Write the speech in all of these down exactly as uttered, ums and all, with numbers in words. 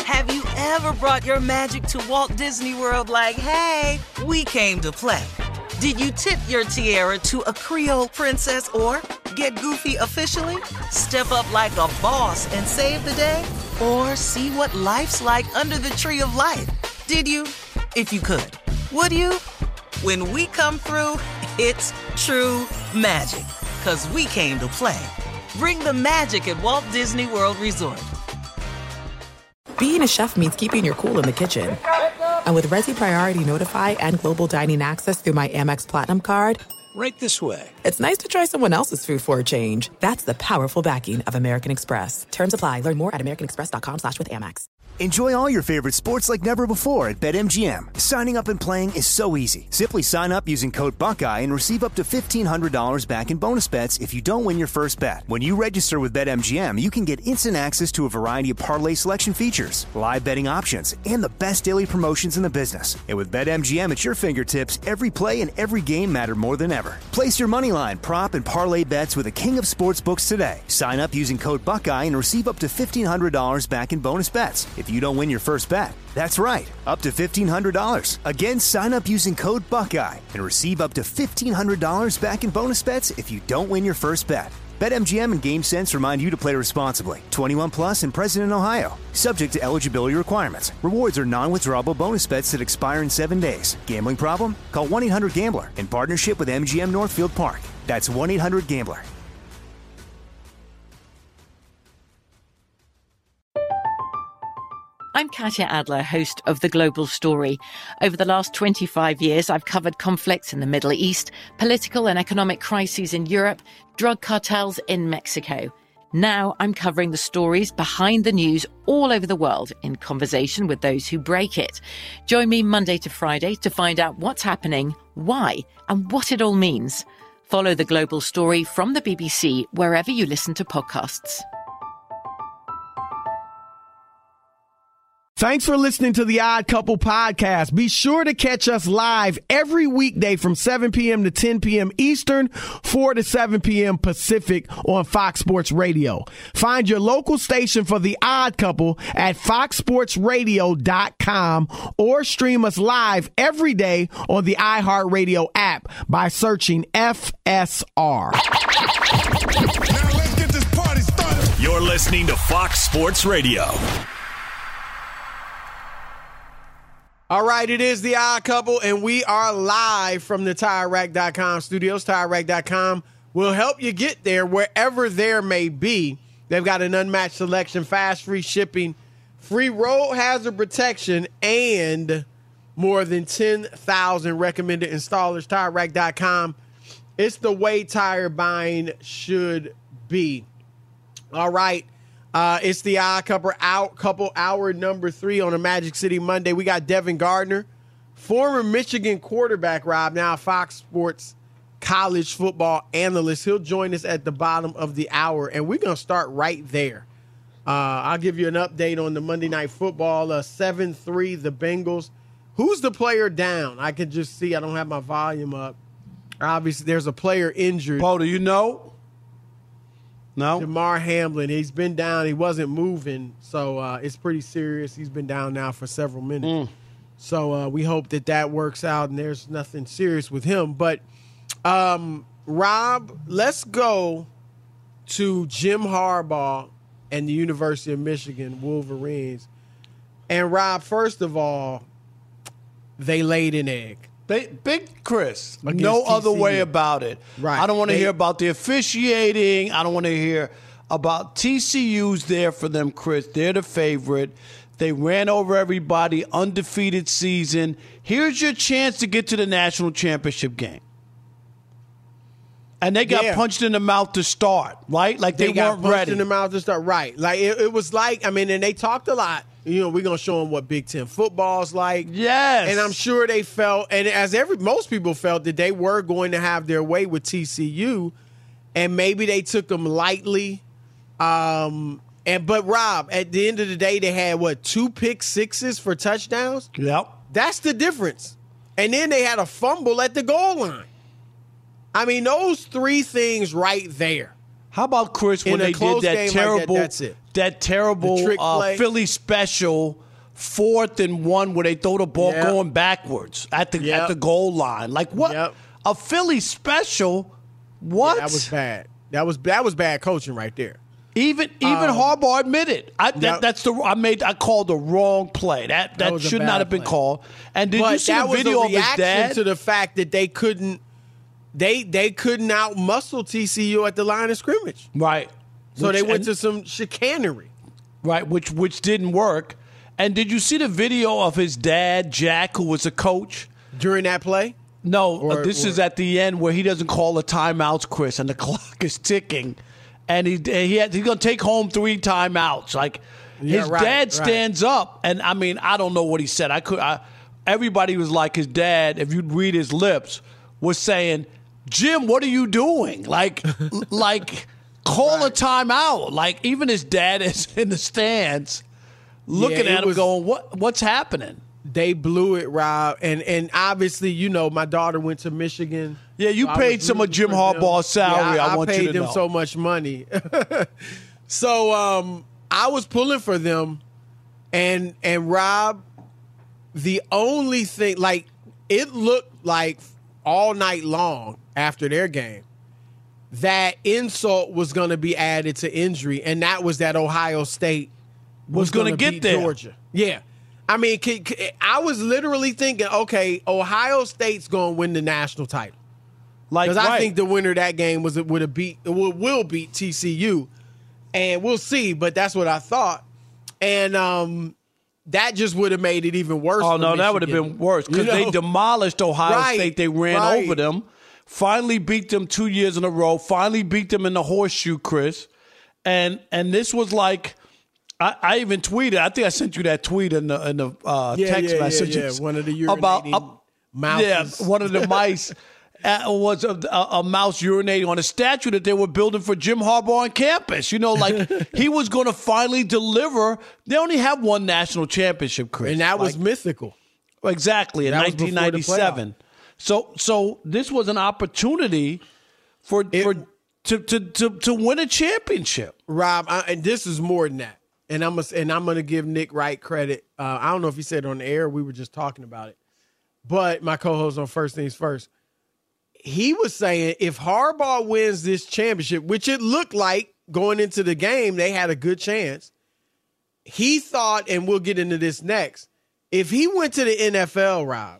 Have you ever brought your magic to Walt Disney World like, hey, we came to play? Did you tip your tiara to a Creole princess or get goofy officially? Step up like a boss and save the day? Or see what life's like under the tree of life? Did you? If you could. Would you? When we come through, it's true magic. 'Cause we came to play. Bring the magic at Walt Disney World Resort. Being a chef means keeping your cool in the kitchen. And with Resi Priority Notify and Global Dining Access through my Amex Platinum card, right this way. It's nice to try someone else's food for a change. That's the powerful backing of American Express. Terms apply. Learn more at americanexpress.com slash with Amex. Enjoy all your favorite sports like never before at BetMGM. Signing up and playing is so easy. Simply sign up using code Buckeye and receive up to fifteen hundred dollars back in bonus bets if you don't win your first bet. When you register with BetMGM, you can get instant access to a variety of parlay selection features, live betting options, and the best daily promotions in the business. And with BetMGM at your fingertips, every play and every game matter more than ever. Place your moneyline, prop, and parlay bets with the king of sportsbooks today. Sign up using code Buckeye and receive up to fifteen hundred dollars back in bonus bets if you don't win your first bet. That's right, up to fifteen hundred dollars. Again, sign up using code Buckeye and receive up to fifteen hundred dollars back in bonus bets if you don't win your first bet. BetMGM and GameSense remind you to play responsibly. twenty-one plus and present in Ohio. Subject to eligibility requirements. Rewards are non-withdrawable bonus bets that expire in seven days. Gambling problem? Call one eight hundred gambler in partnership with M G M Northfield Park. That's one eight hundred gambler. I'm Katya Adler, host of The Global Story. Over the last twenty-five years, I've covered conflicts in the Middle East, political and economic crises in Europe, drug cartels in Mexico. Now I'm covering the stories behind the news all over the world in conversation with those who break it. Join me Monday to Friday to find out what's happening, why, and what it all means. Follow The Global Story from the B B C wherever you listen to podcasts. Thanks for listening to the Odd Couple podcast. Be sure to catch us live every weekday from seven p.m. to ten p.m. Eastern, four to seven p.m. Pacific on Fox Sports Radio. Find your local station for the Odd Couple at fox sports radio dot com or stream us live every day on the iHeartRadio app by searching F S R. Now let's get this party started. You're listening to Fox Sports Radio. All right, it is the Odd Couple, and we are live from the Tire Rack dot com studios. Tire Rack dot com will help you get there wherever there may be. They've got an unmatched selection, fast, free shipping, free road hazard protection, and more than ten thousand recommended installers. Tire Rack dot com. It's the way tire buying should be. All right. Uh, it's the Odd Couple, out, couple hour number three on a Magic City Monday. We got Devin Gardner, former Michigan quarterback, Rob, now Fox Sports college football analyst. He'll join us at the bottom of the hour, and we're going to start right there. Uh, I'll give you an update on the Monday Night Football, uh, seven three, the Bengals. Who's the player down? I can just see. I don't have my volume up. Obviously, there's a player injured. Paul, do you know? No. Damar Hamlin, he's been down. He wasn't moving, so uh, it's pretty serious. He's been down now for several minutes. Mm. So uh, we hope that that works out and there's nothing serious with him. But, um, Rob, let's go to Jim Harbaugh and the University of Michigan Wolverines. And, Rob, first of all, they laid an egg. Big, big Chris. No other way about it. Right. I don't want to They, hear about the officiating. I don't want to hear about T C U's there for them, Chris. They're the favorite. They ran over everybody, undefeated season. Here's your chance to get to the national championship game. And they got yeah. punched in the mouth to start, right? Like they, they got weren't punched ready. in the mouth to start, right? Like it, it was like, I mean, and they talked a lot. You know, we're gonna show them what Big Ten football's like. Yes, and I'm sure they felt, and as every most people felt, that they were going to have their way with T C U, and maybe they took them lightly. Um, and but Rob, at the end of the day, they had what two pick sixes for touchdowns. Yep, that's the difference. And then they had a fumble at the goal line. I mean, those three things right there. How about, Chris, when they did that terrible, like that, that's it. that terrible uh, Philly special fourth and one where they throw the ball yep. going backwards at the yep. at the goal line. Like what? Yep. A Philly special? What? Yeah, that was bad. That was that was bad coaching right there. Even even um, Harbaugh admitted I, that, yep. that's the I made I called the wrong play. That that, that should not have been play. called. And did but you see the video of his dad? To the fact that they couldn't they they couldn't out muscle T C U at the line of scrimmage. Right. So which, they went and, to some chicanery. Right, which which didn't work. And did you see the video of his dad, Jack, who was a coach? During that play? No, or, uh, this or, is at the end where he doesn't call the timeouts, Chris, and the clock is ticking. And he, he had, he's going to take home three timeouts. Like, yeah, his right, dad stands right. up. And, I mean, I don't know what he said. I could. I, everybody was like, his dad, if you'd read his lips, was saying, Jim, what are you doing? Like, like call right. a timeout. Like, even his dad is in the stands looking yeah, at him was, going, what? what's happening? They blew it, Rob. And and obviously, you know, my daughter went to Michigan. Yeah, you so paid some of Jim Harbaugh's salary. Yeah, I, I, I want paid you to them know. so much money. so um, I was pulling for them. And, and Rob, the only thing, like, it looked like all night long after their game that insult was going to be added to injury, and that was that Ohio State was, was going to get there. Georgia. Yeah. I mean, I was literally thinking, okay, Ohio State's going to win the national title. Like, because I right. think the winner of that game was would have beat will, will beat T C U, and we'll see. But that's what I thought, and um, that just would have made it even worse. Oh for no, Michigan. that would have been worse because you know? they demolished Ohio right, State. They ran right. over them. Finally beat them two years in a row. Finally beat them in the horseshoe, Chris, and and this was like. I, I even tweeted. I think I sent you that tweet in the in the uh, yeah, text yeah, messages. Yeah, yeah. One of the urinating about uh, mouses. Yeah, one of the mice uh, was a, a, a mouse urinating on a statue that they were building for Jim Harbaugh on campus. You know, like he was going to finally deliver. They only have one national championship, Chris, and that like, was mythical. Exactly in nineteen ninety-seven. So, so this was an opportunity for it, for to, to to to win a championship, Rob. I, and this is more than that. And I'm gonna, and I'm going to give Nick Wright credit. Uh, I don't know if he said it on the air. We were just talking about it. But my co-host on First Things First, he was saying if Harbaugh wins this championship, which it looked like going into the game, they had a good chance. He thought, and we'll get into this next, if he went to the N F L, Rob,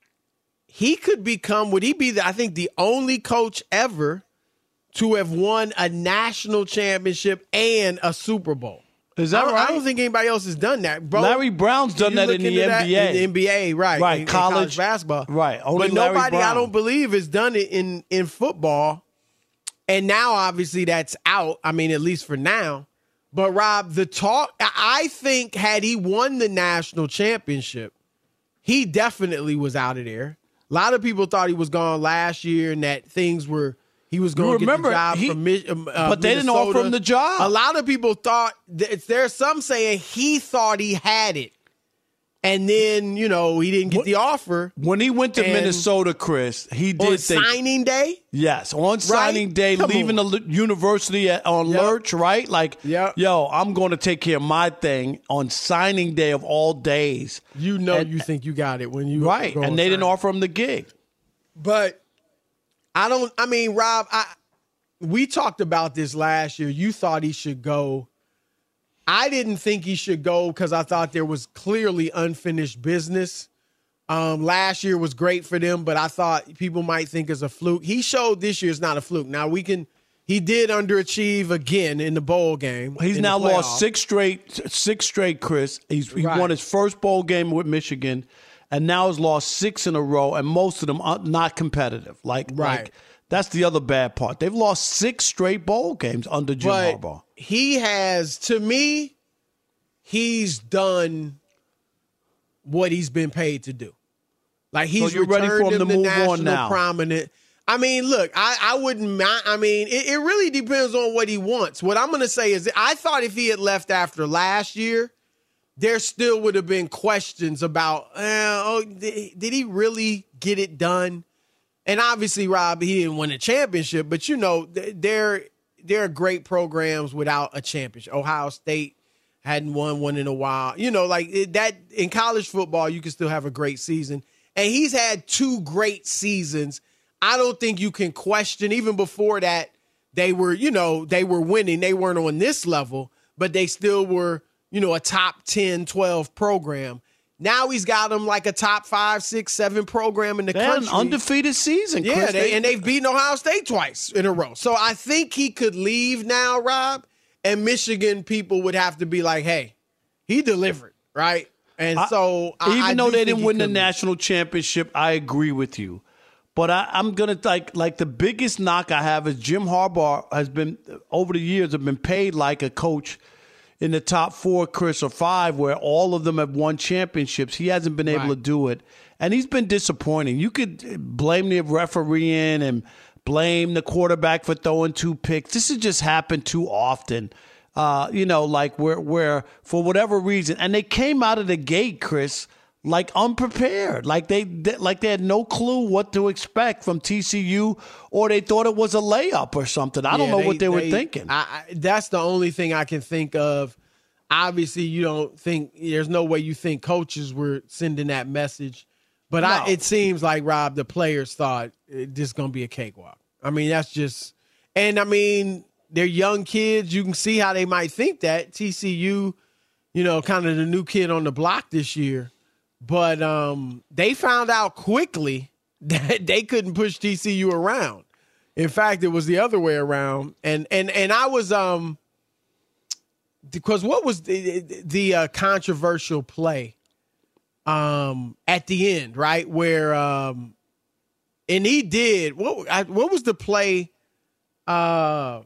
he could become, would he be, the, I think, the only coach ever to have won a national championship and a Super Bowl. Is that I right? I don't think anybody else has done that, bro. Larry Brown's done that in the N B A. In the N B A, right. Right, in, college, in college basketball. Right. Only but Larry nobody, Brown. I don't believe, has done it in, in football. And now, obviously, that's out. I mean, at least for now. But, Rob, the talk, I think had he won the national championship, he definitely was out of there. A lot of people thought he was gone last year and that things were... He was going to get the job he, from uh, But they didn't offer him the job. A lot of people thought, there's some saying he thought he had it. And then, you know, he didn't get the offer. When he went to Minnesota, Chris, he did on think, signing day? Yes, on signing right? day, Come leaving on. the university at, on yep. Lurch, right? Like, yep. yo, I'm going to take care of my thing on signing day of all days. You know and, you think you got it when you Right, go and they didn't signing. offer him the gig. But I don't, I mean, Rob, I we talked about this last year. You thought he should go. I didn't think he should go because I thought there was clearly unfinished business. Um, last year was great for them, but I thought people might think it's a fluke. He showed this year's not a fluke. Now we can, he did underachieve again in the bowl game. He's now lost six straight, six straight, Chris. He's he right. won his first bowl game with Michigan, and now has lost six in a row, and most of them are not competitive. Like, right. like that's the other bad part. They've lost six straight bowl games under Jim but Harbaugh. He has, to me, he's done what he's been paid to do. Like he's so you're ready for him to move on now. Prominent. I mean, look, I, I wouldn't. I mean, it, it really depends on what he wants. What I'm going to say is, I thought if he had left after last year, there still would have been questions about, uh, oh, did, did he really get it done? And obviously, Rob, he didn't win a championship, but you know, there there are great programs without a championship. Ohio State hadn't won one in a while. You know, like it, that in college football, you can still have a great season. And he's had two great seasons. I don't think you can question, even before that, they were, you know, they were winning. They weren't on this level, but they still were, you know, a top ten, twelve program. Now he's got them like a top five, six, seven program in the they had country. An undefeated season, Chris. Yeah, they, and they've beaten Ohio State twice in a row. So I think he could leave now, Rob, and Michigan people would have to be like, hey, he delivered, right? And so I, even I, I though they didn't win the leave. national championship, I agree with you. But I, I'm gonna like like the biggest knock I have is Jim Harbaugh has been over the years have been paid like a coach in the top four, Chris, or five, where all of them have won championships. He hasn't been able Right. to do it, and he's been disappointing. You could blame the refereeing and blame the quarterback for throwing two picks. This has just happened too often. Uh, you know, like where where for whatever reason, and they came out of the gate, Chris, like unprepared, like they, they like they had no clue what to expect from T C U, or they thought it was a layup or something. I don't Yeah, know what they, were thinking. I, I, that's the only thing I can think of. Obviously, you don't think there's no way you think coaches were sending that message, but No. I, it seems like Rob, the players thought it, this is going to be a cakewalk. I mean, that's just, and I mean, they're young kids. You can see how they might think that. T C U, you know, kind of the new kid on the block this year. But um, they found out quickly that they couldn't push T C U around. In fact, it was the other way around. And and and I was um because what was the the uh, controversial play um at the end, right? Where um and he did what I, what was the play uh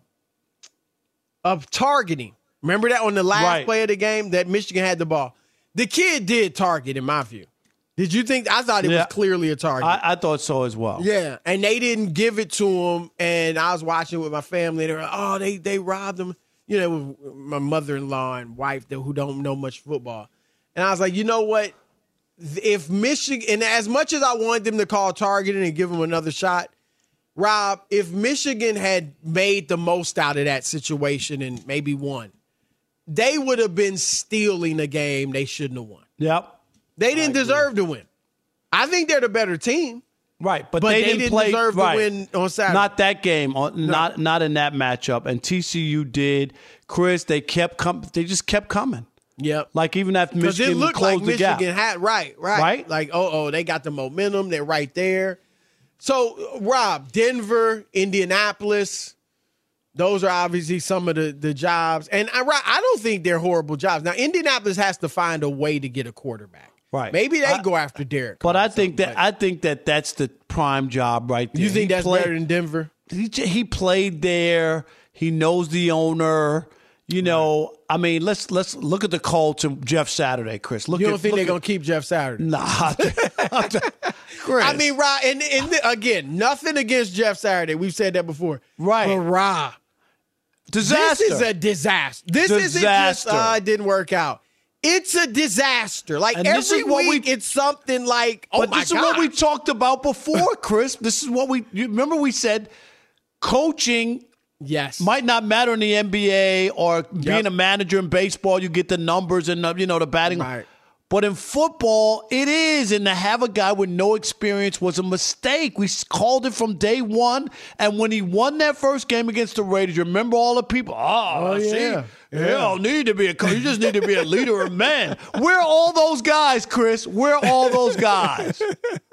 of targeting? Remember that on the last Right. play of the game that Michigan had the ball. The kid did target, in my view. Did you think? I thought it Yeah. was clearly a target. I, I thought so as well. Yeah, and they didn't give it to him. And I was watching with my family. And they were like, oh, they they robbed him. You know, with my mother-in-law and wife that, who don't know much football. And I was like, you know what? If Michigan, and as much as I wanted them to call targeting and give him another shot, Rob, if Michigan had made the most out of that situation and maybe won, they would have been stealing a game they shouldn't have won. Yep. They didn't deserve to win. I think they're the better team. Right, but, But they, they didn't, didn't play, deserve to right. win on Saturday. Not that game, on, not not in that matchup. And T C U did, Chris. They kept com- They just kept coming. Yep. Like even after Because it Michigan looked closed like the Michigan gap. had right, right, Right? Like, oh, oh, they got the momentum. They're right there. So, Rob, Denver, Indianapolis, those are obviously some of the, the jobs. And I, I don't think they're horrible jobs. Now, Indianapolis has to find a way to get a quarterback. Right. Maybe they I- go after Derek. But Carr or I think something, that I think that that's the prime job right there. you think He that's played- better than Denver? He, j- he played there. He knows the owner. You know, I mean, let's let's look at the Colts and Jeff Saturday, Chris. Look You at, don't think look they're at- going to keep Jeff Saturday? Nah. Chris. I mean, Rob, and, and again, nothing against Jeff Saturday. We've said that before. Right. But Rob, disaster. this is a disaster. This isn't just, Disaster. uh, it didn't work out. It's a disaster. Like And every this is what week, we- it's something like, oh but my this God. is what we talked about before, Chris. This is what we you remember we said coaching yes. might not matter in the N B A or being Yep. a manager in baseball. You get the numbers and the, you know the batting. Right. But in football, it is, and to have a guy with no experience was a mistake. We s- called it from day one, and when he won that first game against the Raiders, you remember all the people. Oh, Oh, see, yeah. you Yeah. don't need to be a coach. You just need to be a leader of men. We're all those guys, Chris. We're all those guys.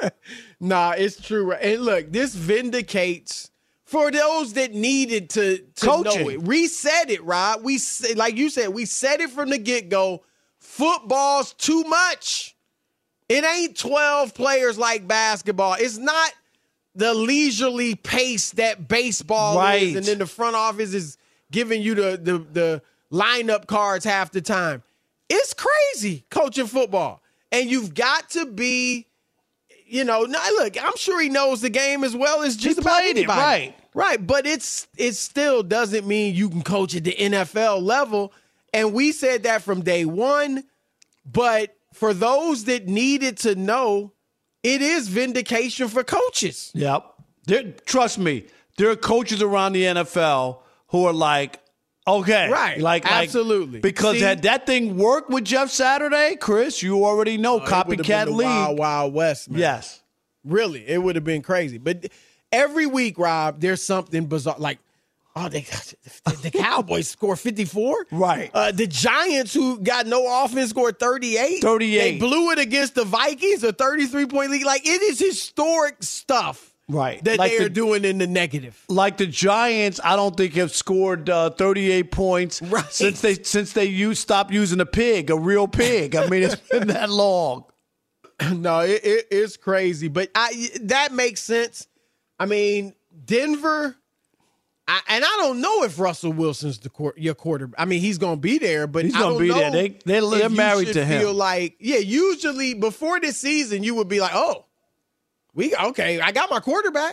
Nah, it's true. And look, this vindicates for those that needed to, to know Coaching. it. We said it, Rob. We said, like you said, we said it from the get-go. Football's too much. It ain't twelve players like basketball. It's not the leisurely pace that baseball Right. is, and then the front office is giving you the, the, the lineup cards half the time. It's crazy coaching football. And you've got to be, you know, now look, I'm sure he knows the game as well as just He about played it, anybody. right. Right, but it's it still doesn't mean you can coach at the N F L level. And we said that from day one. But for those that needed to know, it is vindication for coaches. Yep. There, trust me, there are coaches around the N F L who are like, okay. Right. Like, Absolutely. Like, because See? had that thing worked with Jeff Saturday, Chris, you already know, Oh, it would've copycat been the league. Wild, Wild West, man. Yes. Really, it would have been crazy. But every week, Rob, there's something bizarre. Like, oh, they the, the Cowboys score fifty-four? Right. Uh, the Giants, who got no offense, scored thirty-eight. thirty-eight. They blew it against the Vikings, a thirty-three point lead. Like, it is historic stuff. Right. That like they are the, doing in the negative. Like the Giants, I don't think have scored uh, thirty-eight points right. since they since they used, stopped using a pig, a real pig. I mean, it's been that long. No, it, it, it's crazy. But I, that makes sense. I mean, Denver, I, and I don't know if Russell Wilson's the court, your quarterback. I mean, he's going to be there, but he's going to be there. They, they, they're married to him. Feel like, yeah, usually before this season, you would be like, oh, We okay, I got my quarterback.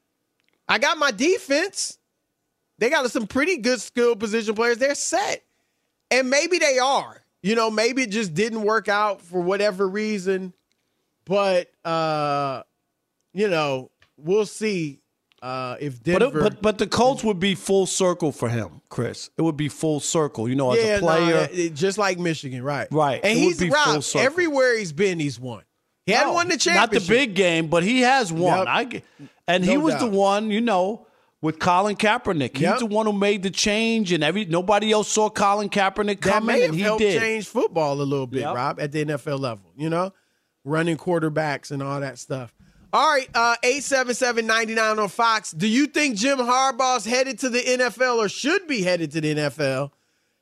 I got my defense. They got some pretty good skill position players. They're set. And maybe they are. You know, maybe it just didn't work out for whatever reason. But, uh, you know, we'll see uh, if Denver. But, it, but but the Colts would be full circle for him, Chris. It would be full circle, you know, as yeah, a player. No, it, just like Michigan, right. Right. And it he's would be Rob, full circle. everywhere he's been, he's won. He hadn't No, won the championship. Not the big game, but he has won. Yep. I get, and No he was doubt. the one, you know, with Colin Kaepernick. He's Yep. the one who made the change, and every nobody else saw Colin Kaepernick That coming, may have and he helped did. change football a little bit, Yep. Rob, at the N F L level, you know? Running quarterbacks and all that stuff. All right, uh, eight seven seven, nine nine on Fox. Do you think Jim Harbaugh's headed to the N F L or should be headed to the N F L?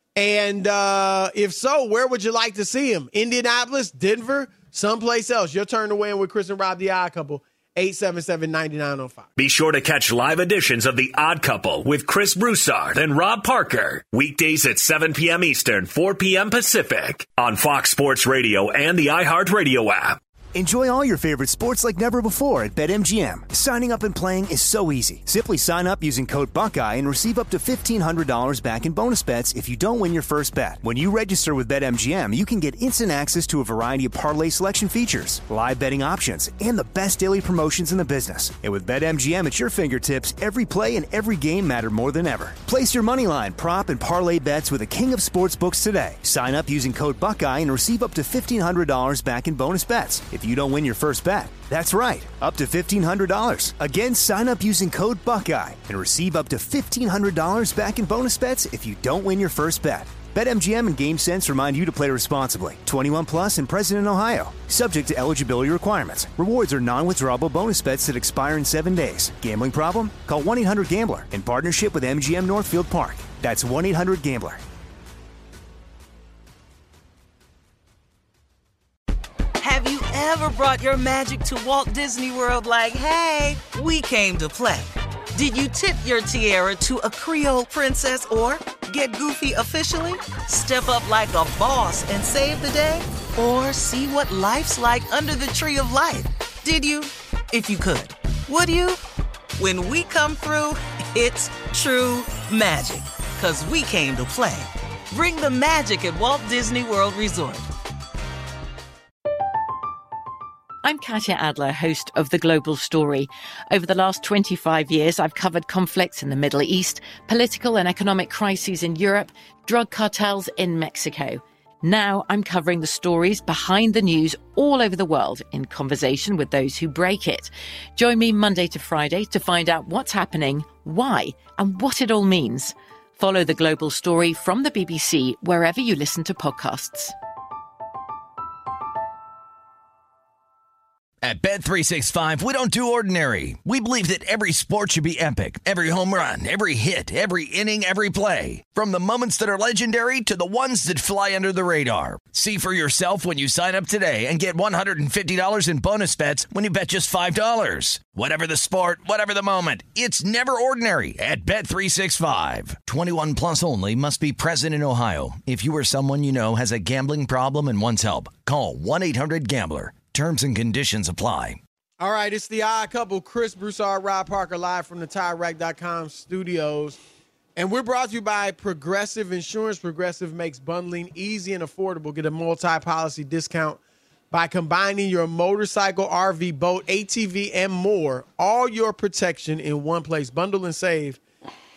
And uh, if so, where would you like to see him? Indianapolis, Denver, someplace else? Your turn to win with Chris and Rob, the Odd Couple. eight seven seven, nine nine on Fox. Be sure to catch live editions of The Odd Couple with Chris Broussard and Rob Parker. Weekdays at seven p.m. Eastern, four p.m. Pacific on Fox Sports Radio and the iHeartRadio app. Enjoy all your favorite sports like never before at BetMGM. Signing up and playing is so easy. Simply sign up using code Buckeye and receive up to fifteen hundred dollars back in bonus bets if you don't win your first bet. When you register with BetMGM, you can get instant access to a variety of parlay selection features, live betting options, and the best daily promotions in the business. And with BetMGM at your fingertips, every play and every game matter more than ever. Place your moneyline, prop, and parlay bets with the king of sportsbooks today. Sign up using code Buckeye and receive up to fifteen hundred dollars back in bonus bets if you don't win your first bet. That's right, up to fifteen hundred dollars. Again, sign up using code Buckeye and receive up to fifteen hundred dollars back in bonus bets if you don't win your first bet. BetMGM and GameSense remind you to play responsibly. twenty-one plus and present in Ohio. Subject to eligibility requirements. Rewards are non-withdrawable bonus bets that expire in seven days. Gambling problem? Call one eight hundred gambler in partnership with M G M Northfield Park. That's one eight hundred gambler. Have you ever brought your magic to Walt Disney World like, hey, we came to play? Did you tip your tiara to a Creole princess or get goofy officially? Step up like a boss and save the day? Or see what life's like under the tree of life? Did you? If you could. Would you? When we come through, it's true magic. 'Cause we came to play. Bring the magic at Walt Disney World Resort. I'm Katya Adler, host of The Global Story. Over the last twenty-five years, I've covered conflicts in the Middle East, political and economic crises in Europe, drug cartels in Mexico. Now I'm covering the stories behind the news all over the world in conversation with those who break it. Join me Monday to Friday to find out what's happening, why, and what it all means. Follow The Global Story from the B B C wherever you listen to podcasts. At Bet three sixty-five, we don't do ordinary. We believe that every sport should be epic. Every home run, every hit, every inning, every play. From the moments that are legendary to the ones that fly under the radar. See for yourself when you sign up today and get one hundred fifty dollars in bonus bets when you bet just five dollars. Whatever the sport, whatever the moment, it's never ordinary at Bet three sixty-five. twenty-one plus only. Must be present in Ohio. If you or someone you know has a gambling problem and wants help, call one eight hundred gambler. Terms and conditions apply. All right, it's the Odd Couple. Chris Broussard, Rob Parker, live from the Tire Rack dot com studios. And we're brought to you by Progressive Insurance. Progressive makes bundling easy and affordable. Get a multi-policy discount by combining your motorcycle, R V, boat, A T V, and more. All your protection in one place. Bundle and save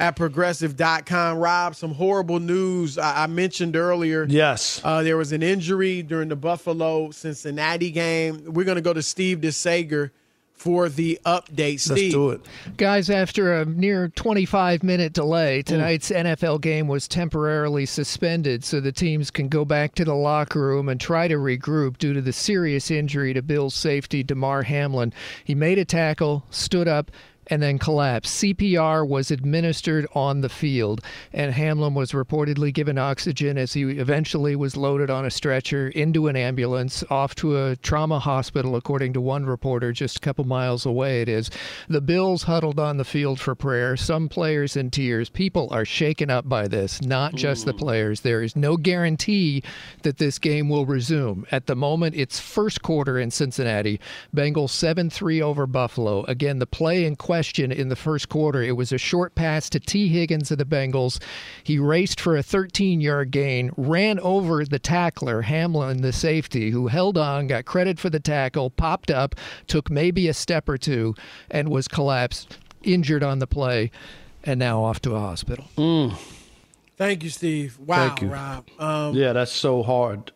at progressive dot com. Rob, some horrible news I, I mentioned earlier. Yes. Uh, there was an injury during the Buffalo-Cincinnati game. We're going to go to Steve DeSager for the update. Steve. Let's do it. Guys, after a near twenty-five minute delay, tonight's Ooh. N F L game was temporarily suspended so the teams can go back to the locker room and try to regroup due to the serious injury to Bills safety Damar Hamlin. He made a tackle, stood up, and then collapsed. C P R was administered on the field, and Hamlin was reportedly given oxygen as he eventually was loaded on a stretcher into an ambulance off to a trauma hospital, according to one reporter, just a couple miles away it is. The Bills huddled on the field for prayer, some players in tears. People are shaken up by this, not just the players. There is no guarantee that this game will resume. At the moment, it's first quarter in Cincinnati. Bengals seven three over Buffalo. Again, the play in question in the first quarter. It was a short pass to T. Higgins of the Bengals. He raced for a thirteen-yard gain, ran over the tackler, Hamlin, the safety, who held on, got credit for the tackle, popped up, took maybe a step or two, and was collapsed, injured on the play, and now off to a hospital. Mm. Thank you, Steve. Wow, Thank you. Rob. Um, yeah, that's so hard.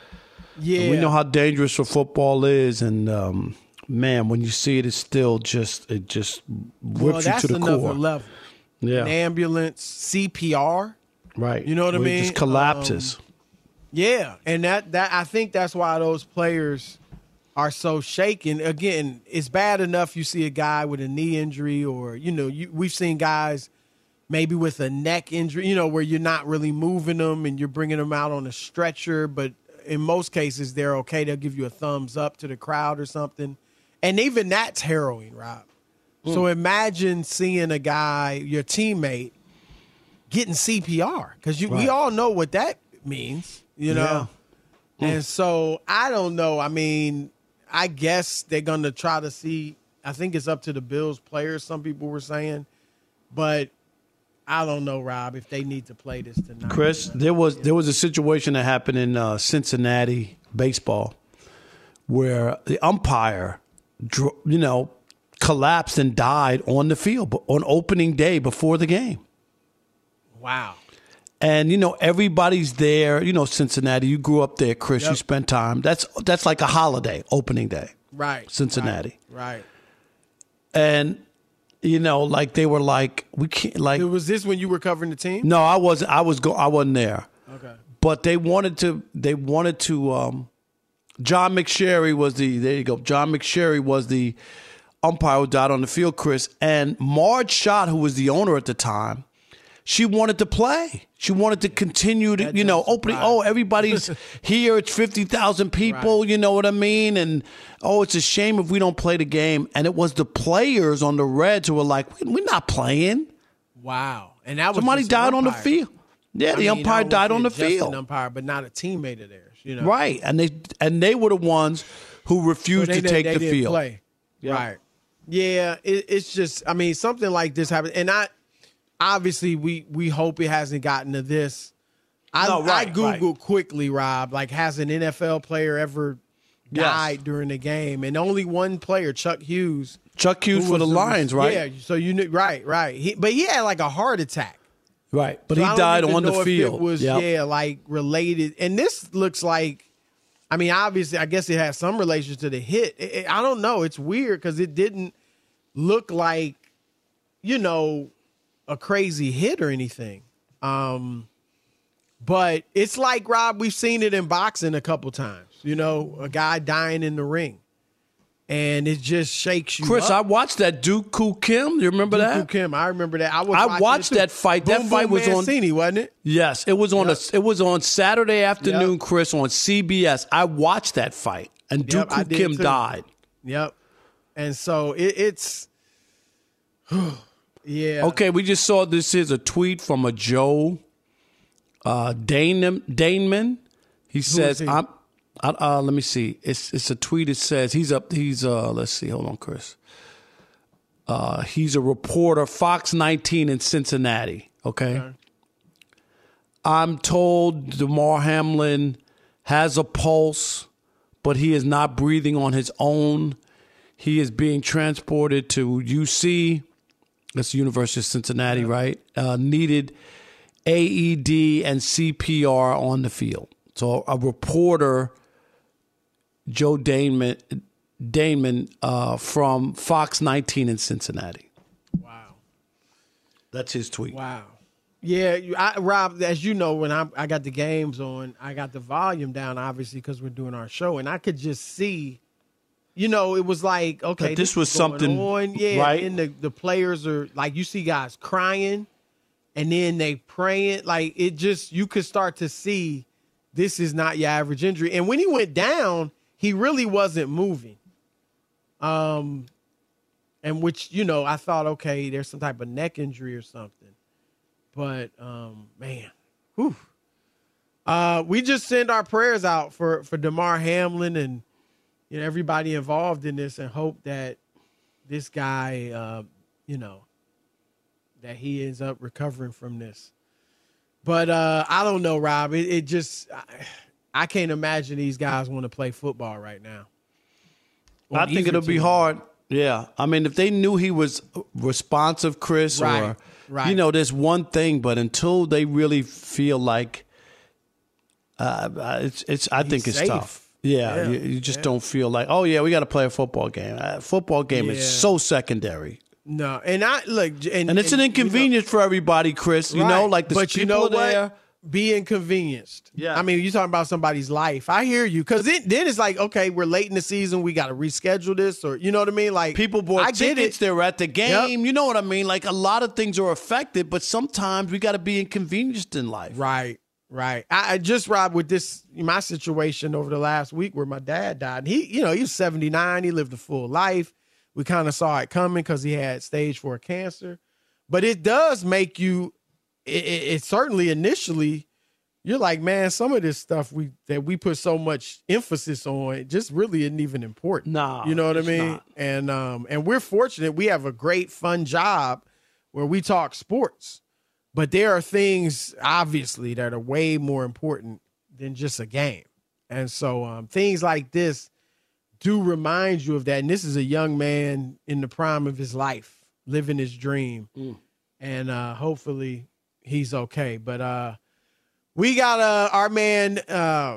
Yeah. And we know how dangerous for football is, and um, man, when you see it, it's still just it just whips well, you that's to the another core. level. Yeah, An ambulance, C P R. Right. You know what I Where mean? It just collapses. Um, yeah, and that that I think that's why those players are so shaken. Again, it's bad enough you see a guy with a knee injury, or you know, you, we've seen guys maybe with a neck injury, you know, where you're not really moving them and you're bringing them out on a stretcher, but in most cases they're okay. They'll give you a thumbs up to the crowd or something. And even that's harrowing, Rob. Mm. So imagine seeing a guy, your teammate, getting C P R, because right. we all know what that means, you know. Yeah. Mm. And so I don't know. I mean, I guess they're going to try to see. I think it's up to the Bills players, some people were saying. But I don't know, Rob, if they need to play this tonight. Chris, there was there was a situation that happened in uh, Cincinnati baseball where the umpire, you know, collapsed and died on the field on opening day before the game. Wow. And, you know, everybody's there. You know, Cincinnati, you grew up there, Chris. Yep. You spent time. That's that's like a holiday, opening day. Right. Cincinnati. Right. right. And, you know, like they were like, we can't, like. Was this when you were covering the team? No, I wasn't. I was go. I wasn't there. Okay. But they wanted to, they wanted to, um, John McSherry was the, there you go. John McSherry was the umpire who died on the field, Chris. And Marge Schott, who was the owner at the time, she wanted to play. She wanted to continue to, that you know, opening. Oh, everybody's here. It's fifty thousand people. Right. You know what I mean? And, oh, it's a shame if we don't play the game. And it was the players on the Reds who were like, we're not playing. Wow. And that was somebody died on the field. Yeah, I the mean, umpire died on the just field. An umpire, but not a teammate of theirs. You know? Right. And they and they were the ones who refused so they, to take they the didn't field. Play. Yeah. Right. Yeah, it, it's just, I mean, something like this happened. And I, obviously, we, we hope it hasn't gotten to this. I, no, right, I Googled right. quickly, Rob, like, has an N F L player ever died yes. during the game? And only one player, Chuck Hughes. Chuck Hughes for the Lions, right? Yeah, so you knew, right, right. He, but he had like a heart attack. Right, but so he died on the if field. It was, yep. yeah, like related. And this looks like, I mean, obviously, I guess it has some relation to the hit. It, it, I don't know. It's weird because it didn't look like, you know, a crazy hit or anything. Um, but it's like, Rob, we've seen it in boxing a couple times. You know, a guy dying in the ring. And it just shakes you Chris, up. I watched that Duke Koo Kim. You remember Duke that? Koo Kim, I remember that. I was I watched that fight. Boom, that fight Boom was Mancini, on wasn't it? Yes, it was on yep. a, it was on Saturday afternoon, yep. Chris, on C B S. I watched that fight, and Duke yep, Koo Kim too. died. Yep. And so it, it's yeah. Okay, we just saw this is a tweet from a Joe uh Daneman. Daneman. He says he? I'm Uh, uh, let me see. It's it's a tweet. It says he's up. He's uh. Let's see. Hold on, Chris. Uh, he's a reporter, Fox nineteen in Cincinnati. Okay. okay. I'm told Damar Hamlin has a pulse, but he is not breathing on his own. He is being transported to U C. That's the University of Cincinnati, yeah. right? Uh, needed A E D and C P R on the field. So a reporter, Joe Damon, Damon uh, from Fox nineteen in Cincinnati. Wow. That's his tweet. Wow. Yeah, I, Rob, as you know, when I, I got the games on, I got the volume down, obviously, because we're doing our show, and I could just see, you know, it was like, okay, that this, this was something, on. Yeah, right? And the, the players are, like, you see guys crying, and then they praying. Like, it just, you could start to see this is not your average injury. And when he went down, he really wasn't moving. Um, and which, you know, I thought, okay, there's some type of neck injury or something. But, um, man, whew. Uh, we just send our prayers out for, for Damar Hamlin and, you know, everybody involved in this, and hope that this guy, uh, you know, that he ends up recovering from this. But uh, I don't know, Rob. It, it just I, I can't imagine these guys want to play football right now. I think it'll be hard. Yeah. I mean, if they knew he was responsive, Chris, right. or, right. you know, there's one thing, but until they really feel like uh, it's, it's, I He's think it's safe. tough. Yeah. yeah. You, you just yeah. don't feel like, oh, yeah, we got to play a football game. Uh, football game yeah. is so secondary. No. And I look, and, and it's and, an inconvenience you know, for everybody, Chris. You right. know, like the but people you know are there. what? Be inconvenienced. Yeah. I mean, you're talking about somebody's life. I hear you. Because then it's like, okay, we're late in the season. We got to reschedule this, or you know what I mean? Like, people bought I tickets. it. They're at the game. Yep. You know what I mean? Like, a lot of things are affected, but sometimes we got to be inconvenienced in life. Right, right. I, I just, Rob, with this, my situation over the last week where my dad died. He, you know, he was seventy-nine. He lived a full life. We kind of saw it coming because he had stage four cancer. But it does make you, it, it, it certainly initially, you're like, man, some of this stuff we that we put so much emphasis on, it just really isn't even important. Nah, you know what I mean? Not. And um, and we're fortunate. We have a great, fun job where we talk sports, but there are things obviously that are way more important than just a game. And so um, things like this do remind you of that. And this is a young man in the prime of his life, living his dream, mm. and uh, hopefully he's okay. But uh, we got uh, our man uh,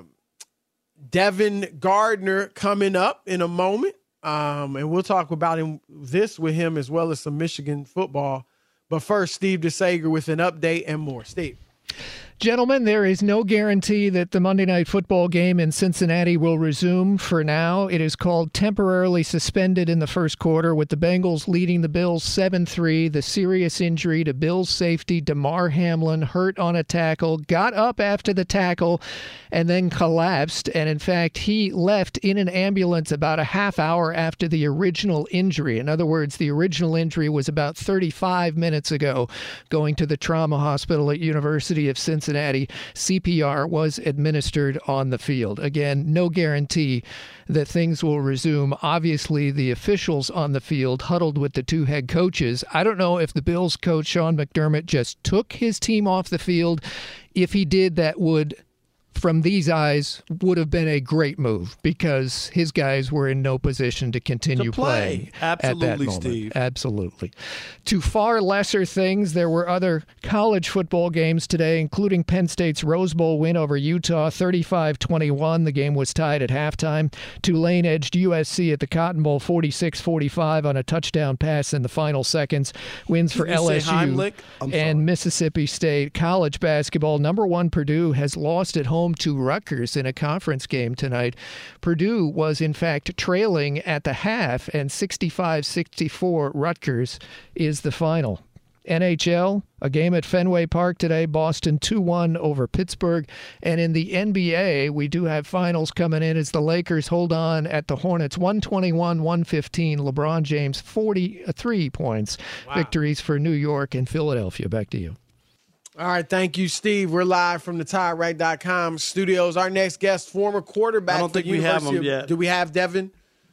Devin Gardner coming up in a moment, um, and we'll talk about him this with him as well as some Michigan football. But first, Steve DeSager with an update and more. Steve. Gentlemen, there is no guarantee that the Monday Night Football game in Cincinnati will resume for now. It is called temporarily suspended in the first quarter, with the Bengals leading the Bills seven three. The serious injury to Bills safety Damar Hamlin, hurt on a tackle, got up after the tackle, and then collapsed. And in fact, he left in an ambulance about a half hour after the original injury. In other words, the original injury was about thirty-five minutes ago, going to the trauma hospital at University of Cincinnati. C P R was administered on the field. Again, no guarantee that things will resume. Obviously, the officials on the field huddled with the two head coaches. I don't know if the Bills coach, Sean McDermott, just took his team off the field. If he did, that would, from these eyes, would have been a great move, because his guys were in no position to continue to play. playing Absolutely, at that moment. Steve. Absolutely. To far lesser things, there were other college football games today, including Penn State's Rose Bowl win over Utah, thirty-five twenty-one. The game was tied at halftime. Tulane edged U S C at the Cotton Bowl forty-six forty-five on a touchdown pass in the final seconds. Wins for L S U and Mississippi State. College basketball, number one Purdue has lost at home to Rutgers in a conference game tonight. Purdue was, in fact, trailing at the half, and sixty-five sixty-four Rutgers is the final. N H L, a game at Fenway Park today, Boston two one over Pittsburgh. And in the N B A, we do have finals coming in as the Lakers hold on at the Hornets one twenty-one one fifteen. LeBron James forty-three points. Wow. Victories for New York and Philadelphia. Back to you. All right, thank you, Steve. We're live from the tire rack dot com studios. Our next guest, former quarterback. I don't think we have him yet. Do we have Devin?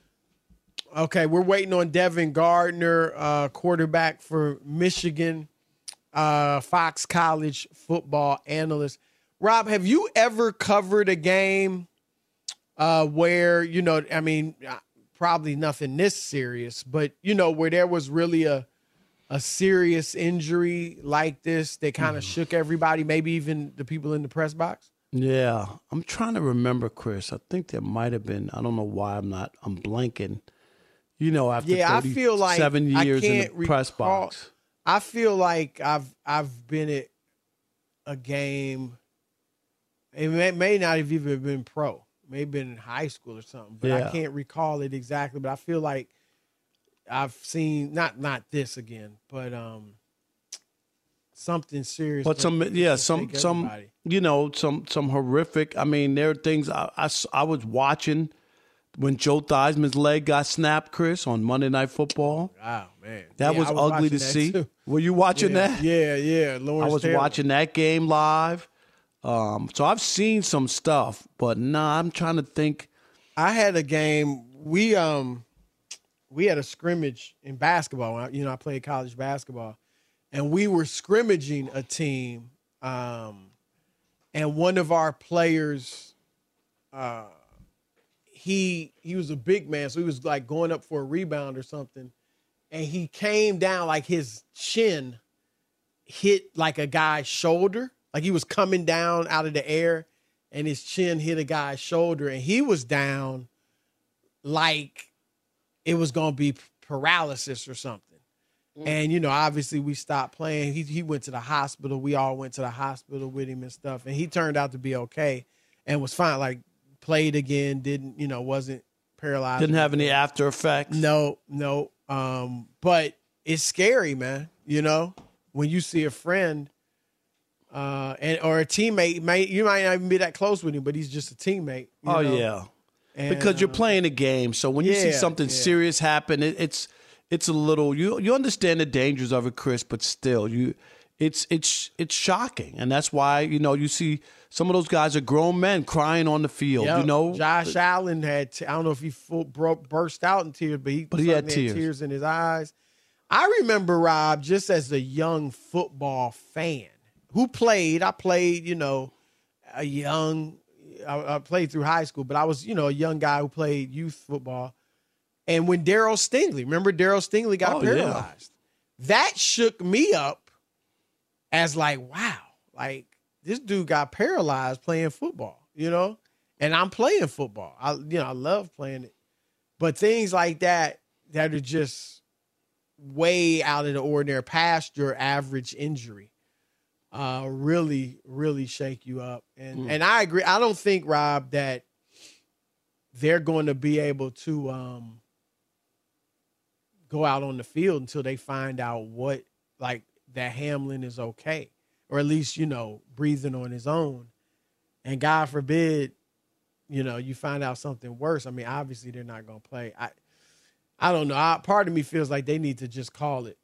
Okay, we're waiting on Devin Gardner, uh, quarterback for Michigan, uh, Fox College football analyst. Rob, have you ever covered a game uh, where, you know, I mean, probably nothing this serious, but, you know, where there was really a a serious injury like this that kind of mm. shook everybody, maybe even the people in the press box? Yeah. I'm trying to remember, Chris. I think there might have been. I don't know why I'm not. I'm blanking. You know, after yeah, I feel like seven years I can't in the press recall, box. I feel like I've I've been at a game. It may, may not have even been pro. Maybe been in high school or something, but yeah. I can't recall it exactly. But I feel like I've seen not not this again, but um, something serious. But some yeah, some some you know some some horrific. I mean, there are things I, I, I was watching when Joe Theismann's leg got snapped, Chris, on Monday Night Football. Wow, man, that yeah, was, was ugly to see. Too. Were you watching yeah, that? Yeah, yeah. Lawrence I was Taylor. watching that game live. Um, so I've seen some stuff, but nah, I'm trying to think. I had a game. We um, we had a scrimmage in basketball. When I, you know, I played college basketball, and we were scrimmaging a team. Um, and one of our players, uh, he he was a big man, so he was like going up for a rebound or something, and he came down like his chin hit like a guy's shoulder. Like he was coming down out of the air and his chin hit a guy's shoulder and he was down like it was going to be paralysis or something. Mm. And, you know, obviously we stopped playing. He he went to the hospital. We all went to the hospital with him and stuff. And he turned out to be okay and was fine. Like played again, didn't, you know, wasn't paralyzed. Didn't have any after effects. No, no. Um, but it's scary, man. You know, when you see a friend Uh, and or a teammate, may you might not even be that close with him, but he's just a teammate. You oh know? yeah, and, because you're playing a game. So when you yeah, see something yeah. serious happen, it, it's it's a little you you understand the dangers of it, Chris. But still, you it's it's it's shocking, and that's why you know you see some of those guys are grown men crying on the field. Yep. You know, Josh Allen had t- I don't know if he full broke burst out in tears, but he but he had tears. had tears in his eyes. I remember Rob just as a young football fan. Who played? I played, you know, a young, I, I played through high school, but I was, you know, a young guy who played youth football. And when Darryl Stingley, remember Darryl Stingley got oh, paralyzed? Yeah. That shook me up as like, wow, like this dude got paralyzed playing football, you know? And I'm playing football. I, you know, I love playing it. But things like that, that are just way out of the ordinary, past your average injury. Uh, really, really shake you up. And mm. and I agree. I don't think, Rob, that they're going to be able to um, go out on the field until they find out what, like, that Hamlin is okay. Or at least, you know, breathing on his own. And God forbid, you know, you find out something worse. I mean, obviously they're not going to play. I I don't know. I, part of me feels like they need to just call it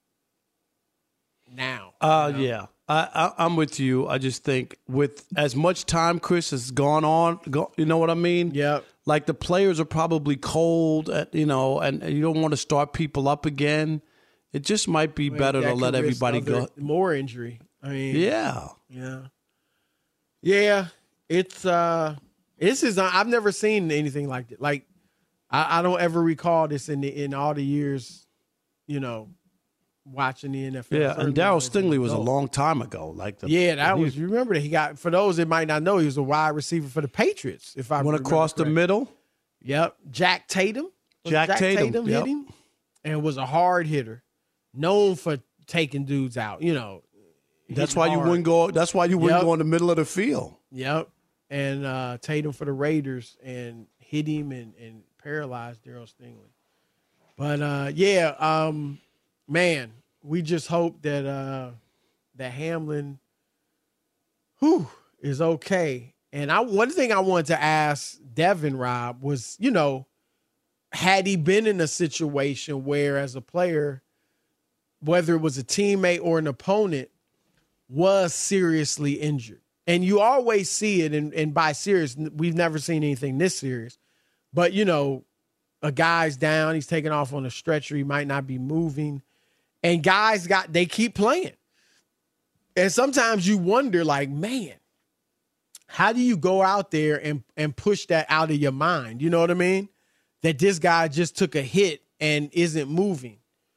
now. Uh, you know? yeah. I, I, I'm with you. I just think with as much time, Chris, has gone on, go, you know what I mean? Yeah. Like the players are probably cold, at, you know, and, and you don't want to start people up again. It just might be well, better to let everybody go. More injury. I mean, yeah, yeah, yeah. It's uh, this is I've never seen anything like it. Like I, I don't ever recall this in the in all the years, you know. Watching the N F L. Yeah, and Darryl Stingley was a long time ago. Like the, Yeah, that was, you remember that he got, for those that might not know, he was a wide receiver for the Patriots. If I went across correct. the middle. Yep. Jack Tatum. Jack, Jack Tatum, Tatum yep. hit him and was a hard hitter, known for taking dudes out, you know. That's why hard. you wouldn't go, that's why you wouldn't yep. go in the middle of the field. Yep. And uh, Tatum for the Raiders and hit him and, and paralyzed Darryl Stingley. But, uh, yeah, um, man, we just hope that uh, that Hamlin, whew, is okay. And I one thing I wanted to ask Devin, Rob, was, you know, had he been in a situation where as a player, whether it was a teammate or an opponent, was seriously injured. And you always see it, and, and by serious, we've never seen anything this serious. But, you know, a guy's down, he's taking off on a stretcher, he might not be moving. And guys got, they keep playing. And sometimes you wonder, like, man, how do you go out there and, and push that out of your mind? You know what I mean? That this guy just took a hit and isn't moving.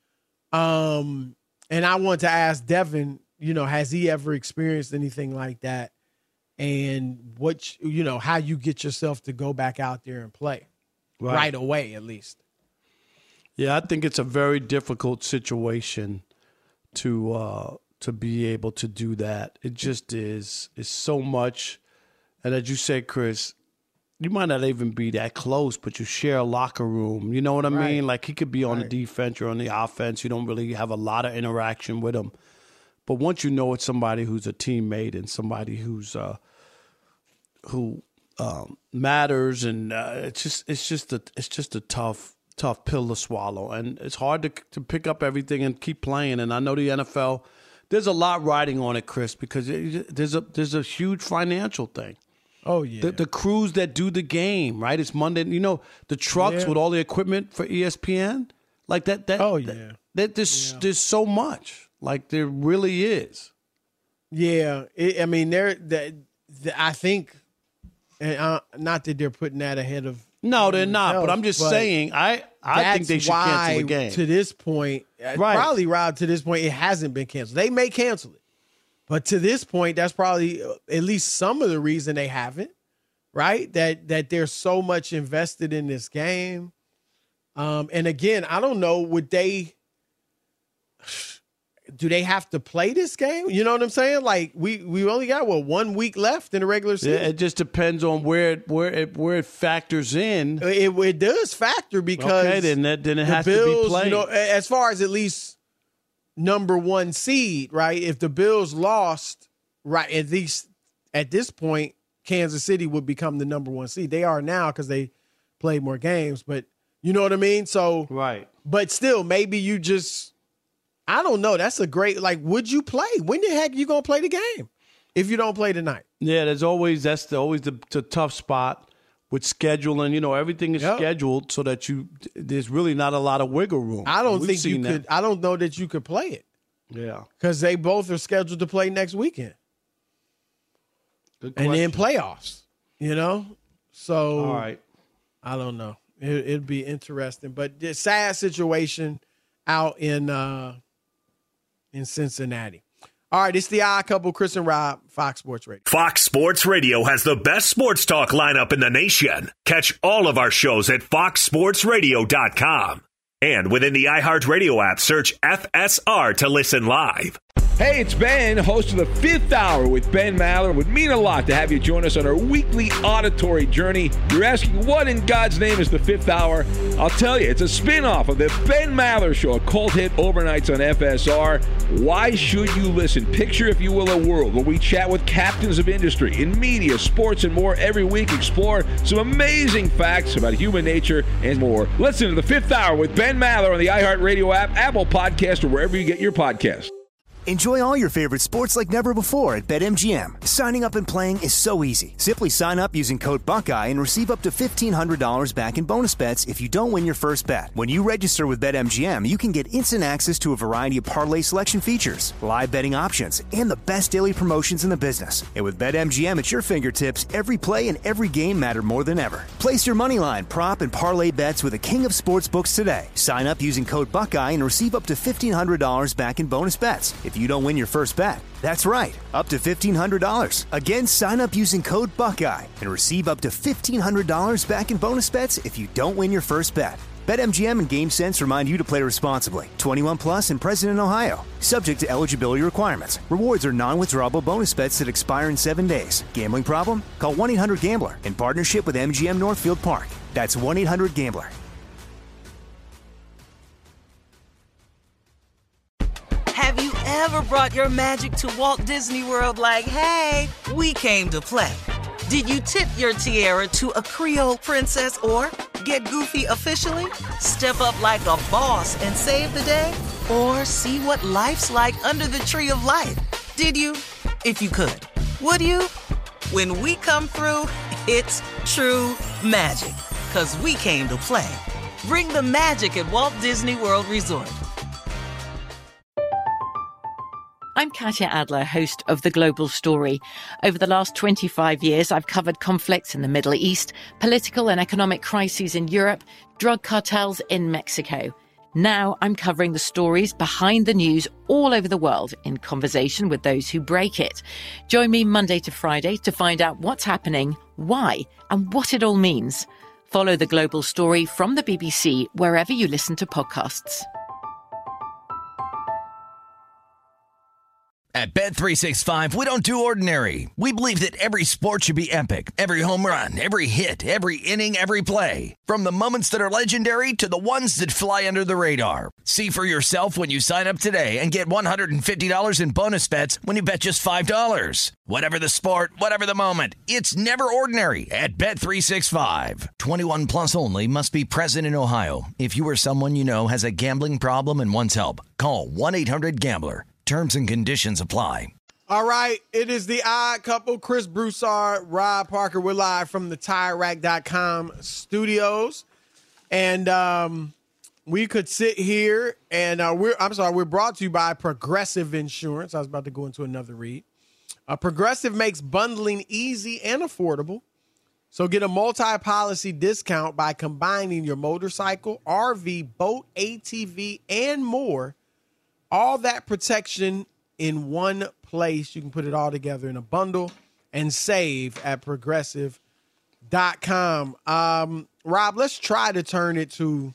Um, and I want to ask Devin, you know, has he ever experienced anything like that? And what, you know, how you get yourself to go back out there and play right, right away, at least. Yeah, I think it's a very difficult situation to uh, to be able to do that. It just is. It's so much. And as you said, Chris, you might not even be that close, but you share a locker room. You know what I right. mean? Like he could be on right. the defense or on the offense. You don't really have a lot of interaction with him. But once you know it's somebody who's a teammate and somebody who's uh, who um, matters, and uh, it's just it's just a it's just a tough tough pill to swallow, and it's hard to to pick up everything and keep playing. And I know the N F L, there's a lot riding on it, Chris, because it, there's a there's a huge financial thing. Oh yeah, the, the crews that do the game, right? It's Monday. You know the trucks yeah. with all the equipment for E S P N, like that. That oh yeah, that, that there's yeah. there's so much, like there really is. Yeah, it, I mean there. That I think. And uh, not that they're putting that ahead of no, they're not. Else, but I'm just but saying, I I think they should cancel the game. To this point, right. probably Rob. To this point, it hasn't been canceled. They may cancel it, but to this point, that's probably at least some of the reason they haven't. Right? That that there's so much invested in this game. Um, and again, I don't know. Would they? Do they have to play this game? You know what I'm saying? Like we we only got what one week left in the regular season. Yeah, it just depends on where it, where it where it factors in. It, it does factor because okay, then that then it the has Bills, to be played. You know, as far as at least number one seed, right? If the Bills lost, right, at least at this point, Kansas City would become the number one seed. They are now because they played more games, but you know what I mean. So right, but still, maybe you just. I don't know. That's a great, like, would you play? When the heck are you going to play the game if you don't play tonight? Yeah, there's always, that's the, always the, the tough spot with scheduling. You know, everything is yep. scheduled so that you, there's really not a lot of wiggle room. I don't We've think you could, that. I don't know that you could play it. Yeah. Because they both are scheduled to play next weekend. Good and then playoffs, you know? So, all right. I don't know. It, it'd be interesting. But the sad situation out in, uh, in Cincinnati. All right, it's the Odd Couple, Chris and Rob, Fox Sports Radio. Fox Sports Radio has the best sports talk lineup in the nation. Catch all of our shows at fox sports radio dot com. And within the iHeartRadio app, search F S R to listen live. Hey, it's Ben, host of the Fifth Hour with Ben Maller. It would mean a lot to have you join us on our weekly auditory journey. You're asking, what in God's name is the Fifth Hour? I'll tell you, it's a spin-off of the Ben Maller Show, a cult hit overnights on F S R. Why should you listen? Picture, if you will, a world where we chat with captains of industry in media, sports, and more every week. Explore some amazing facts about human nature and more. Listen to the Fifth Hour with Ben Maller on the iHeartRadio app, Apple Podcast, or wherever you get your podcasts. Enjoy all your favorite sports like never before at BetMGM. Signing up and playing is so easy. Simply sign up using code Buckeye and receive up to fifteen hundred dollars back in bonus bets if you don't win your first bet. When you register with BetMGM, you can get instant access to a variety of parlay selection features, live betting options, and the best daily promotions in the business. And with BetMGM at your fingertips, every play and every game matter more than ever. Place your moneyline, prop, and parlay bets with the king of sportsbooks today. Sign up using code Buckeye and receive up to fifteen hundred dollars back in bonus bets if you don't win your first bet. That's right, up to fifteen hundred dollars. Again, sign up using code Buckeye and receive up to fifteen hundred dollars back in bonus bets if you don't win your first bet. BetMGM and GameSense remind you to play responsibly. twenty-one plus and present in Ohio. Subject to eligibility requirements. Rewards are non-withdrawable bonus bets that expire in seven days. Gambling problem? Call one eight hundred gambler in partnership with M G M Northfield Park. That's one eight hundred gambler. Have you ever brought your magic to Walt Disney World like, hey, we came to play? Did you tip your tiara to a Creole princess or get goofy officially? Step up like a boss and save the day? Or see what life's like under the tree of life? Did you? If you could. Would you? When we come through, it's true magic. 'Cause we came to play. Bring the magic at Walt Disney World Resort. I'm Katya Adler, host of The Global Story. Over the last twenty-five years, I've covered conflicts in the Middle East, political and economic crises in Europe, drug cartels in Mexico. Now I'm covering the stories behind the news all over the world in conversation with those who break it. Join me Monday to Friday to find out what's happening, why, and what it all means. Follow The Global Story from the B B C wherever you listen to podcasts. At Bet three sixty-five, we don't do ordinary. We believe that every sport should be epic. Every home run, every hit, every inning, every play. From the moments that are legendary to the ones that fly under the radar. See for yourself when you sign up today and get one hundred fifty dollars in bonus bets when you bet just five dollars. Whatever the sport, whatever the moment, it's never ordinary at Bet three sixty-five. twenty-one plus only. Must be present in Ohio. If you or someone you know has a gambling problem and wants help, call one eight hundred gambler. Terms and conditions apply. All right, it is the Odd Couple. Chris Broussard, Rob Parker. We're live from the Tire Rack dot com studios. And um, we could sit here and uh, we're, I'm sorry, we're brought to you by Progressive Insurance. I was about to go into another read. Uh, Progressive makes bundling easy and affordable. So get a multi-policy discount by combining your motorcycle, R V, boat, A T V, and more. All that protection in one place. You can put it all together in a bundle and save at progressive dot com. Um, Rob, let's try to turn it to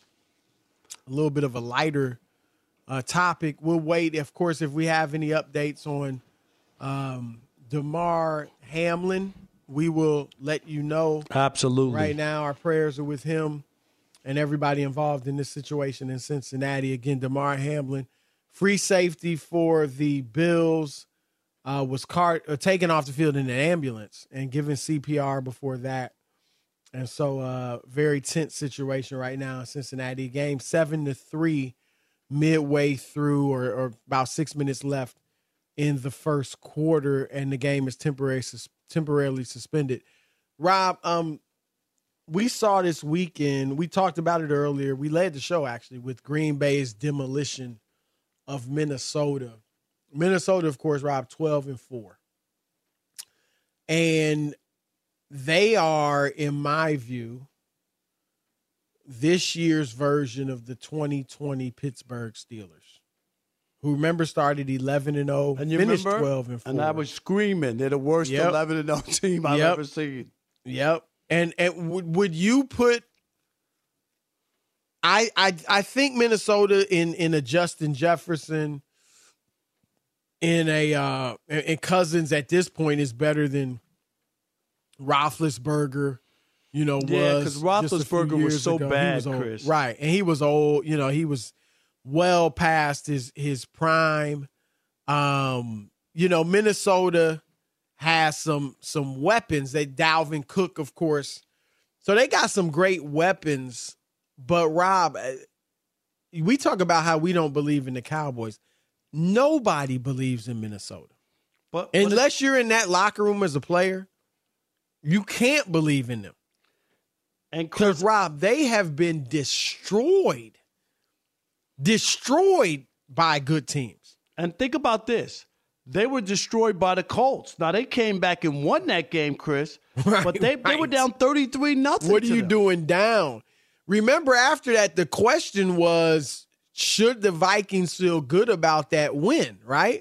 a little bit of a lighter uh, topic. We'll wait, of course, if we have any updates on um, Damar Hamlin, we will let you know. Absolutely. Right now, our prayers are with him and everybody involved in this situation in Cincinnati. Again, Damar Hamlin, free safety for the Bills, uh, was cart uh, taken off the field in an ambulance and given C P R before that. And so, uh, very tense situation right now in Cincinnati. Game seven to three, midway through, or, or about six minutes left in the first quarter, and the game is temporary, sus- temporarily suspended. Rob, um, we saw this weekend. We talked about it earlier. We led the show actually with Green Bay's demolition of Minnesota. Minnesota, of course, Rob, twelve and four. And they are, in my view, this year's version of the twenty twenty Pittsburgh Steelers, who, remember, started eleven and oh, and you finished remember, twelve and four. And I was screaming, they're the worst Yep. eleven and oh team I've Yep. ever seen. Yep. And and would would you put I, I I think Minnesota in in a Justin Jefferson, in a uh, in Cousins at this point is better than Roethlisberger, you know, Yeah, was 'cause just a few Roethlisberger was years so ago. He bad, was old. Chris. Right, and he was old. You know, he was well past his his prime. Um, you know, Minnesota has some some weapons. They Dalvin Cook, of course, so they got some great weapons. But, Rob, we talk about how we don't believe in the Cowboys. Nobody believes in Minnesota. But, but Unless you're in that locker room as a player, you can't believe in them. And because, Rob, they have been destroyed, destroyed by good teams. And think about this. They were destroyed by the Colts. Now, they came back and won that game, Chris, Right, but they, right. they were down thirty-three nothing. What are you doing down? Remember, after that, the question was, should the Vikings feel good about that win, right?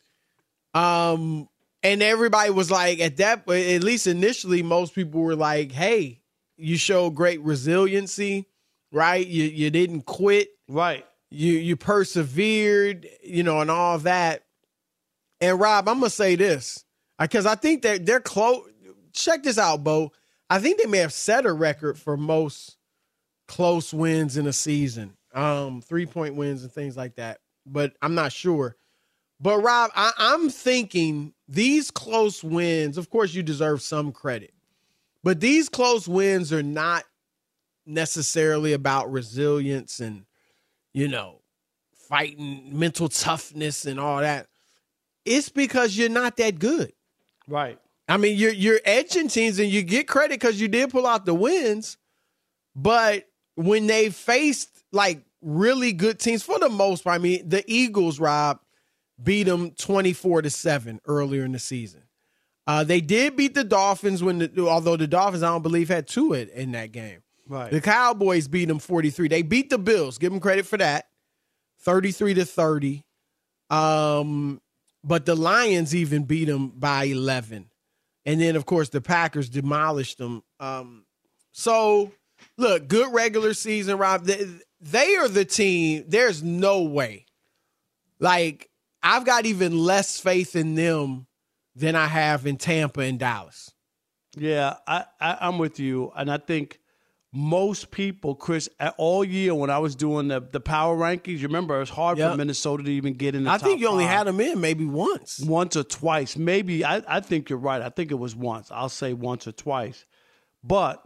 Um, and everybody was like, at that, at least initially, most people were like, hey, you showed great resiliency, right? You you didn't quit. Right. You you persevered, you know, and all that. And, Rob, I'm going to say this, because I think that they're close. Check this out, Bo. I think they may have set a record for most close wins in a season, um, three-point wins and things like that. But I'm not sure. But, Rob, I, I'm thinking these close wins, of course, you deserve some credit. But these close wins are not necessarily about resilience and, you know, fighting, mental toughness and all that. It's because you're not that good. Right. I mean, you're you're edging teams and you get credit because you did pull out the wins. But when they faced like really good teams, for the most part, I mean, the Eagles, Rob, beat them twenty-four to seven earlier in the season. Uh, they did beat the Dolphins when, the, although the Dolphins, I don't believe, had two in, in that game. Right. The Cowboys beat them forty-three. They beat the Bills. Give them credit for that. thirty-three to thirty. Um, but the Lions even beat them by eleven. And then, of course, the Packers demolished them. Um, so, look, good regular season, Rob. They, they are the team. There's no way. Like, I've got even less faith in them than I have in Tampa and Dallas. Yeah, I, I, I'm with you. And I think most people, Chris, all year when I was doing the, the power rankings, you remember it was hard Yep. for Minnesota to even get in the I top think you only five. had them in maybe once. Once or twice. Maybe. I, I think you're right. I think it was once. I'll say once or twice. But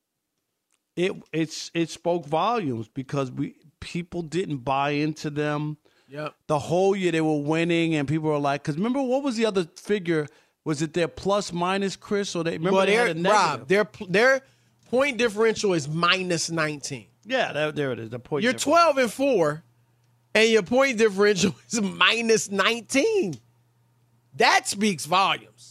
it it's it spoke volumes because we people didn't buy into them. Yep. The whole year they were winning, and people were like, because remember, what was the other figure? Was it their plus minus, Chris? Or they remember Well, they had they're, a negative? Rob, their, their point differential is minus nineteen. Yeah, there, there it is. The point You're differential. twelve and four, and your point differential is minus nineteen. That speaks volumes.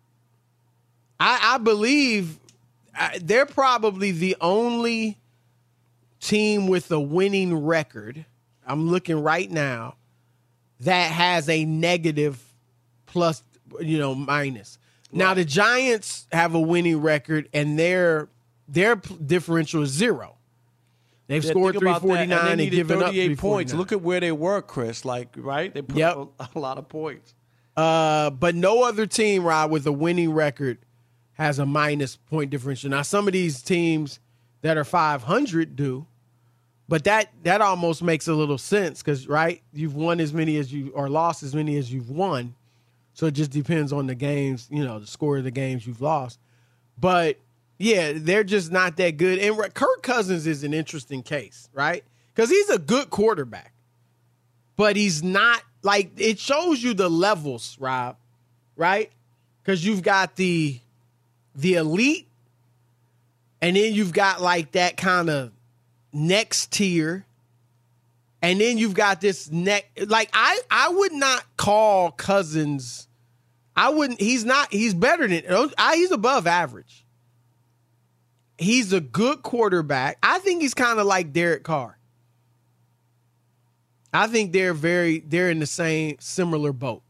I, I believe I, they're probably the only team with a winning record. I'm looking right now that has a negative plus, you know, minus. Now the Giants have a winning record, and their their differential is zero. They've Yeah, scored think three about that, forty-nine and, and, they needed given up thirty-eight three forty-nine. points. Look at where they were, Chris. Like, right? They put Yep. a, a lot of points. Uh, but no other team, Rob, with a winning record has a minus point differential. Now, some of these teams that are five hundred do, but that that almost makes a little sense because, right, you've won as many as you or lost as many as you've won. So it just depends on the games, you know, the score of the games you've lost. But, yeah, they're just not that good. And Kirk Cousins is an interesting case, right? Because he's a good quarterback, but he's not. Like, it shows you the levels, Rob, right? Because you've got the the elite, and then you've got, like, that kind of next tier, and then you've got this neck. Like, I, I would not call Cousins, I wouldn't, he's not, he's better than, I, he's above average. He's a good quarterback. I think he's kind of like Derek Carr. I think they're very, they're in the same, similar boat.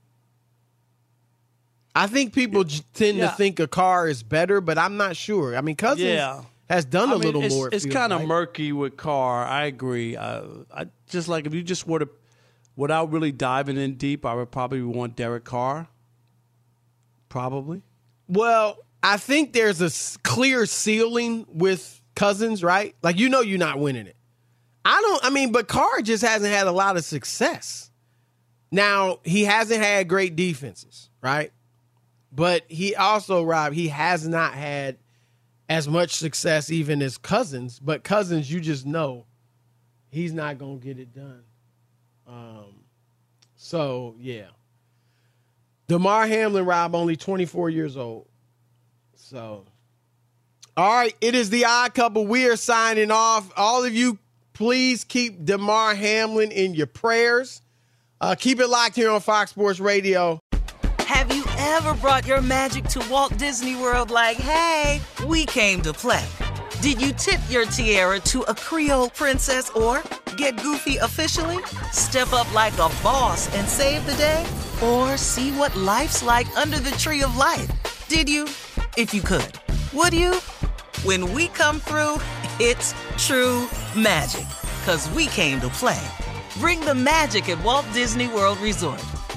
I think people j- tend Yeah. to think a Carr is better, but I'm not sure. I mean, Cousins Yeah. has done a I mean, little it's, more. it It's feels kind of like. murky with Carr. I agree. Uh, I just like if you just were to, without really diving in deep, I would probably want Derek Carr. Probably. Well, I think there's a s- clear ceiling with Cousins, right? Like, you know you're not winning it. I don't, I mean, but Carr just hasn't had a lot of success. Now, he hasn't had great defenses, right? But he also, Rob, he has not had as much success even as Cousins. But Cousins, you just know he's not going to get it done. Um, so, yeah. DeMar Hamlin, Rob, only twenty-four years old. So, all right, it is the Odd Couple. We are signing off. All of you, please keep DeMar Hamlin in your prayers. Uh, keep it locked here on Fox Sports Radio. Have you ever brought your magic to Walt Disney World like, hey, we came to play? Did you tip your tiara to a Creole princess or get goofy officially? Step up like a boss and save the day? Or see what life's like under the tree of life? Did you? If you could. Would you? When we come through, it's true magic. 'Cause we came to play. Bring the magic at Walt Disney World Resort.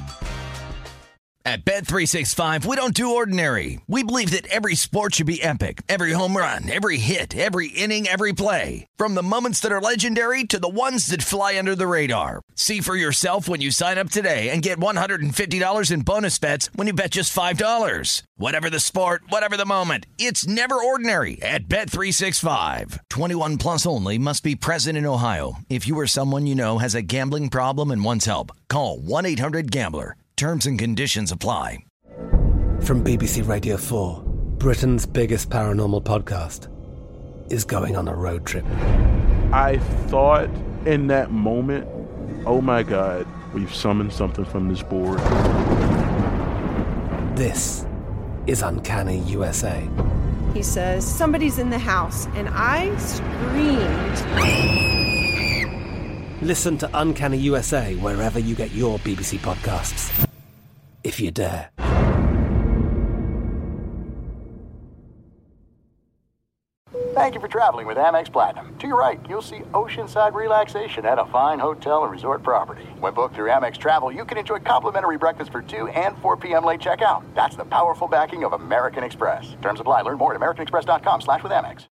At Bet three sixty-five, we don't do ordinary. We believe that every sport should be epic. Every home run, every hit, every inning, every play. From the moments that are legendary to the ones that fly under the radar. See for yourself when you sign up today and get one hundred fifty dollars in bonus bets when you bet just five dollars. Whatever the sport, whatever the moment, it's never ordinary at Bet three sixty-five. twenty-one plus only. Must be present in Ohio. If you or someone you know has a gambling problem and wants help, call one eight hundred gambler. Terms and conditions apply. From B B C Radio four, Britain's biggest paranormal podcast is going on a road trip. I thought in that moment, oh my God, we've summoned something from this board. This is Uncanny U S A. He says, somebody's in the house, and I screamed. Listen to Uncanny U S A wherever you get your B B C podcasts, if you dare. Thank you for traveling with Amex Platinum. To your right, you'll see oceanside relaxation at a fine hotel and resort property. When booked through Amex Travel, you can enjoy complimentary breakfast for two and four p.m. late checkout. That's the powerful backing of American Express. Terms apply. Learn more at americanexpress.com slash with Amex.